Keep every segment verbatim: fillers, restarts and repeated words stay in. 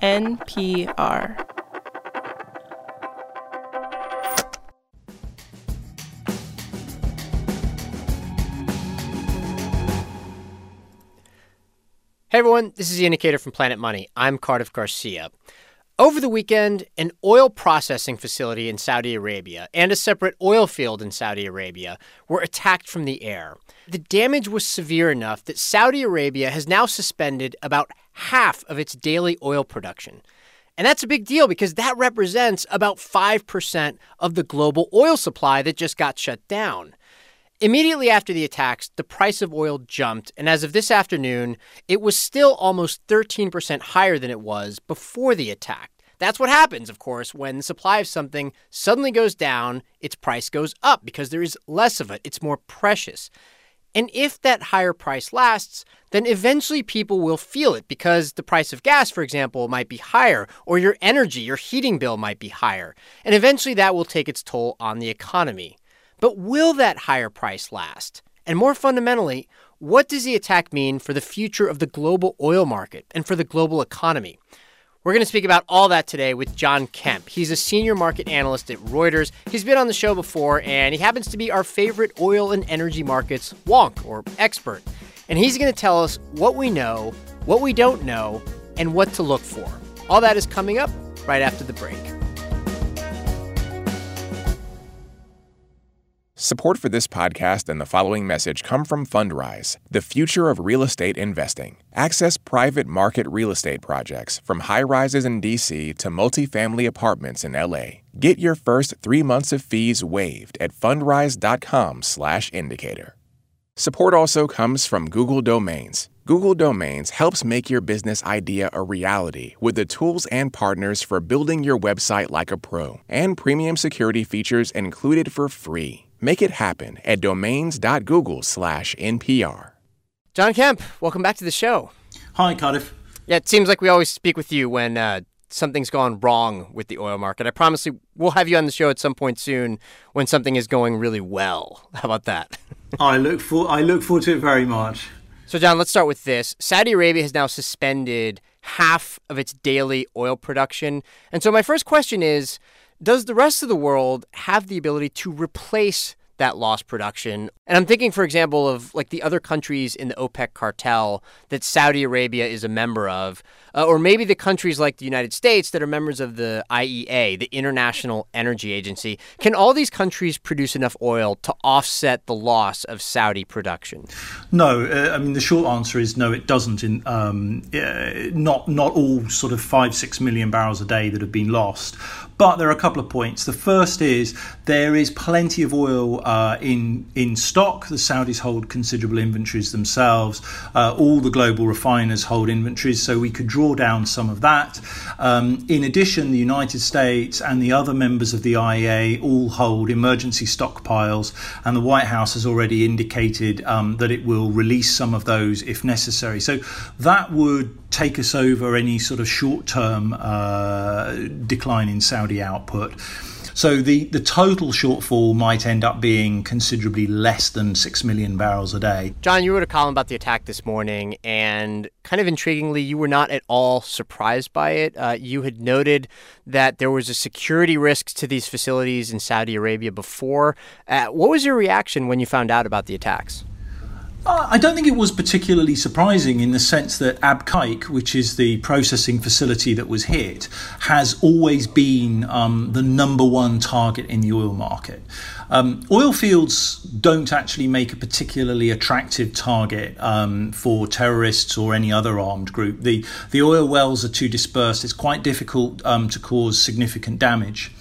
N P R. Hey everyone, this is The Indicator from Planet Money. I'm Cardiff Garcia. Over the weekend, an oil processing facility in Saudi Arabia and a separate oil field in Saudi Arabia were attacked from the air. The damage was severe enough that Saudi Arabia has now suspended about half of its daily oil production. And that's a big deal because that represents about five percent of the global oil supply that just got shut down. Immediately after the attacks, the price of oil jumped, and as of this afternoon, it was still almost thirteen percent higher than it was before the attack. That's what happens, of course, when the supply of something suddenly goes down, its price goes up because there is less of it. It's more precious. And if that higher price lasts, then eventually people will feel it because the price of gas, for example, might be higher, or your energy, your heating bill might be higher. And eventually that will take its toll on the economy. But will that higher price last? And more fundamentally, what does the attack mean for the future of the global oil market and for the global economy? We're going to speak about all that today with John Kemp. He's a senior market analyst at Reuters. He's been on the show before, and he happens to be our favorite oil and energy markets wonk, or expert. And he's going to tell us what we know, what we don't know, and what to look for. All that is coming up right after the break. Support for this podcast and the following message come from Fundrise, the future of real estate investing. Access private market real estate projects from high-rises in D C to multifamily apartments in L A. Get your first three months of fees waived at fundrise.com slash indicator. Support also comes from Google Domains. Google Domains helps make your business idea a reality with the tools and partners for building your website like a pro and premium security features included for free. Make it happen at domains.google slash NPR. John Kemp, welcome back to the show. Hi, Cardiff. Yeah, it seems like we always speak with you when uh, something's gone wrong with the oil market. I promise you we'll have you on the show at some point soon when something is going really well. How about that? I look for I look forward to it very much. So, John, let's start with this. Saudi Arabia has now suspended half of its daily oil production. And so my first question is, does the rest of the world have the ability to replace that lost production? And I'm thinking, for example, of like the other countries in the OPEC cartel that Saudi Arabia is a member of, uh, or maybe the countries like the United States that are members of the I E A, the International Energy Agency. Can all these countries produce enough oil to offset the loss of Saudi production? No, uh, I mean, the short answer is no, it doesn't. In um, uh, not not all sort of five, six million barrels a day that have been lost. But there are a couple of points. The first is there is plenty of oil uh, in in stock. The Saudis hold considerable inventories themselves. Uh, all the global refiners hold inventories, so we could draw down some of that. Um, in addition, the United States and the other members of the I E A all hold emergency stockpiles, and the White House has already indicated um, that it will release some of those if necessary. So that would take us over any sort of short-term uh, decline in Saudi output. So the, the total shortfall might end up being considerably less than six million barrels a day. John, you wrote a column about the attack this morning, and kind of intriguingly, you were not at all surprised by it. Uh, you had noted that there was a security risk to these facilities in Saudi Arabia before. Uh, what was your reaction when you found out about the attacks? Uh, I don't think it was particularly surprising in the sense that Abqaiq, which is the processing facility that was hit, has always been um, the number one target in the oil market. Um, oil fields don't actually make a particularly attractive target um, for terrorists or any other armed group. The, the oil wells are too dispersed. It's quite difficult um, to cause significant damage.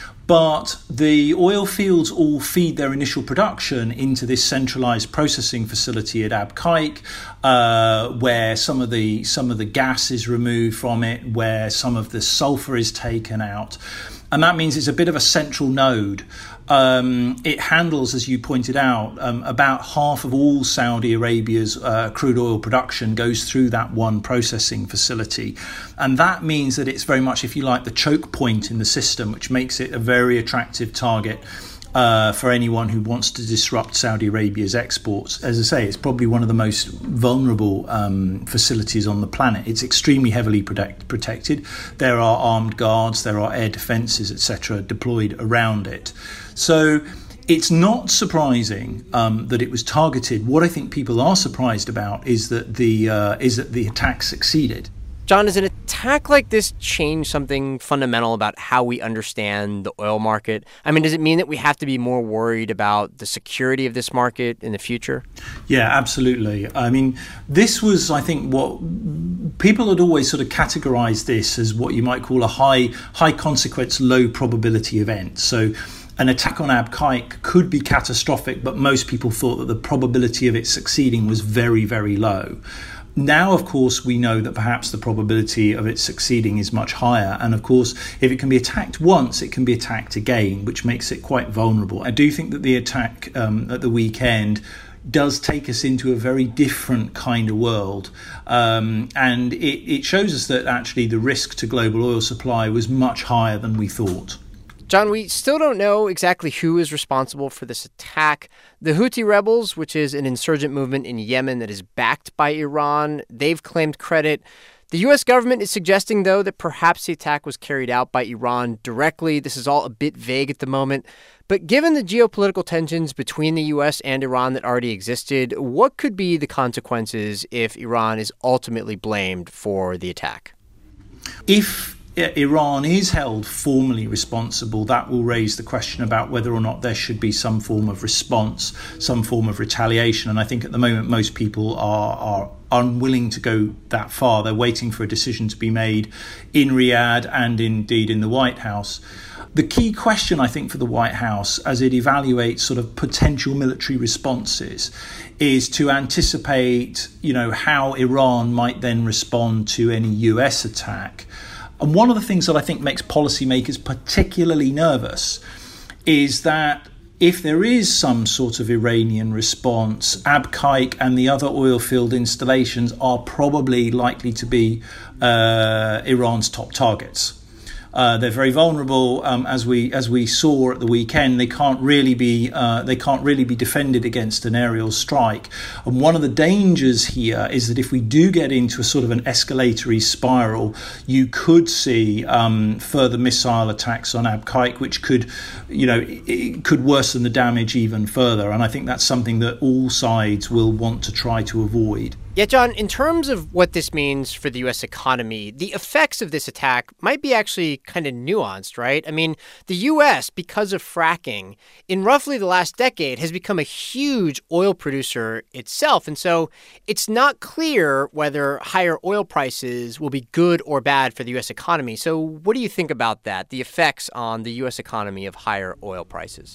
But the oil fields all feed their initial production into this centralized processing facility at Abqaiq, uh, where some of the some of the gas is removed from it, where some of the sulfur is taken out. And that means it's a bit of a central node. Um, it handles, as you pointed out, um, about half of all Saudi Arabia's uh, crude oil production goes through that one processing facility. And that means that it's very much, if you like, the choke point in the system, which makes it a very attractive target uh, for anyone who wants to disrupt Saudi Arabia's exports. As I say, it's probably one of the most vulnerable um, facilities on the planet. It's extremely heavily protect- protected. There are armed guards, there are air defences, et cetera, deployed around it. So it's not surprising um, that it was targeted. What I think people are surprised about is that the uh, is that the attack succeeded. John, does an attack like this change something fundamental about how we understand the oil market? I mean, does it mean that we have to be more worried about the security of this market in the future? Yeah, absolutely. I mean, this was, I think, what people had always sort of categorized this as what you might call a high, high consequence, low probability event. So an attack on Abqaiq could be catastrophic, but most people thought that the probability of it succeeding was very, very low. Now, of course, we know that perhaps the probability of it succeeding is much higher. And of course, if it can be attacked once, it can be attacked again, which makes it quite vulnerable. I do think that the attack um, at the weekend does take us into a very different kind of world. Um, and it, it shows us that actually the risk to global oil supply was much higher than we thought. John, we still don't know exactly who is responsible for this attack. The Houthi rebels, which is an insurgent movement in Yemen that is backed by Iran, they've claimed credit. The U S government is suggesting, though, that perhaps the attack was carried out by Iran directly. This is all a bit vague at the moment. But given the geopolitical tensions between the U S and Iran that already existed, what could be the consequences if Iran is ultimately blamed for the attack? If Iran is held formally responsible, that will raise the question about whether or not there should be some form of response, some form of retaliation. And I think at the moment most people are, are unwilling to go that far. They're waiting for a decision to be made in Riyadh and indeed in the White House. The key question, I think, for the White House as it evaluates sort of potential military responses is to anticipate, you know, how Iran might then respond to any U S attack. And one of the things that I think makes policymakers particularly nervous is that if there is some sort of Iranian response, Abqaiq and the other oil field installations are probably likely to be uh, Iran's top targets. Uh, they're very vulnerable, um, as we as we saw at the weekend. They can't really be uh, they can't really be defended against an aerial strike. And one of the dangers here is that if we do get into a sort of an escalatory spiral, you could see um, further missile attacks on Abqaiq, which could, you know, it could worsen the damage even further. And I think that's something that all sides will want to try to avoid. Yeah, John, in terms of what this means for the U S economy, the effects of this attack might be actually kind of nuanced, right? I mean, the U S, because of fracking, in roughly the last decade, has become a huge oil producer itself. And so it's not clear whether higher oil prices will be good or bad for the U S economy. So what do you think about that, the effects on the U S economy of higher oil prices?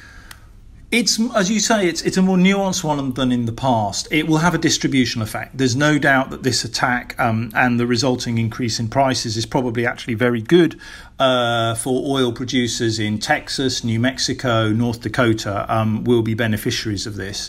It's, as you say, it's it's a more nuanced one than in the past. It will have a distributional effect. There's no doubt that this attack um, and the resulting increase in prices is probably actually very good uh, for oil producers in Texas, New Mexico, North Dakota, um, will be beneficiaries of this.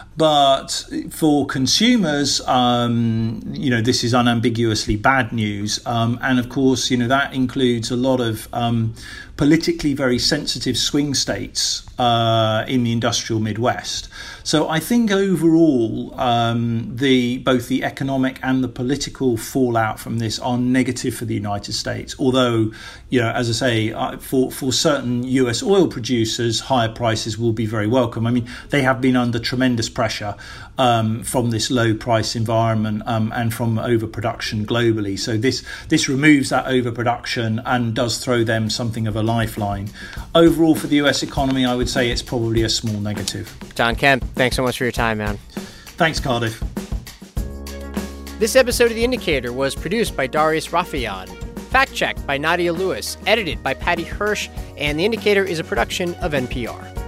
But for consumers, um, you know, this is unambiguously bad news. Um, and of course, you know, that includes a lot of um, politically very sensitive swing states uh, in the industrial Midwest. So I think overall, um, the both the economic and the political fallout from this are negative for the United States. Although, you know, as I say, uh, for, for certain U S oil producers, higher prices will be very welcome. I mean, they have been under tremendous pressure um, from this low price environment um, and from overproduction globally. So this this removes that overproduction and does throw them something of a lifeline. Overall, for the U S economy, I would say it's probably a small negative. John Kemp, thanks so much for your time, man. Thanks, Cardiff. This episode of The Indicator was produced by Darius Rafieyan, fact-checked by Nadia Lewis, edited by Patty Hirsch, and The Indicator is a production of N P R.